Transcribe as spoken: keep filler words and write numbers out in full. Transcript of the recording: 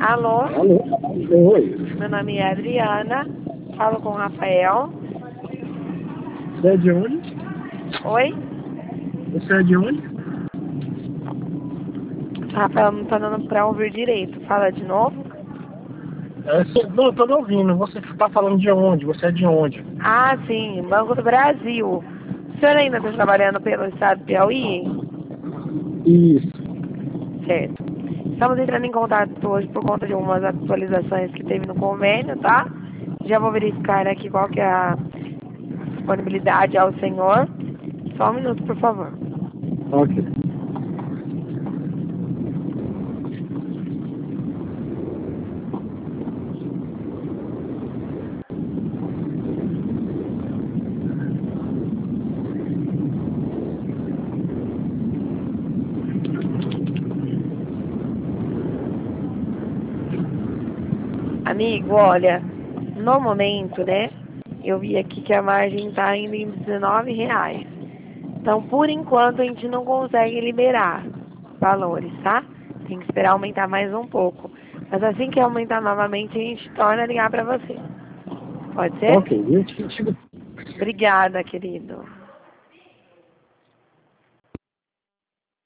Alô? Alô? Oi. Meu nome é Adriana. Falo com o Rafael. Você é de onde? Oi? Você é de onde? Rafael não tá dando pra ouvir direito. Fala de novo. É, você- não, eu tô me ouvindo. Você tá falando de onde? Você é de onde? Ah, sim. Banco do Brasil. O senhor ainda está trabalhando pelo estado do Piauí? Isso. Certo. Estamos entrando em contato hoje por conta de umas atualizações que teve no convênio, tá? Já vou verificar aqui qual que é a disponibilidade ao senhor. Só um minuto, por favor. Ok. Amigo, olha, no momento, né, eu vi aqui que a margem está indo em dezenove reais. Então, por enquanto, a gente não consegue liberar valores, tá? Tem que esperar aumentar mais um pouco. Mas assim que aumentar novamente, a gente torna a ligar para você. Pode ser? Ok. Eu te digo. Obrigada, querido.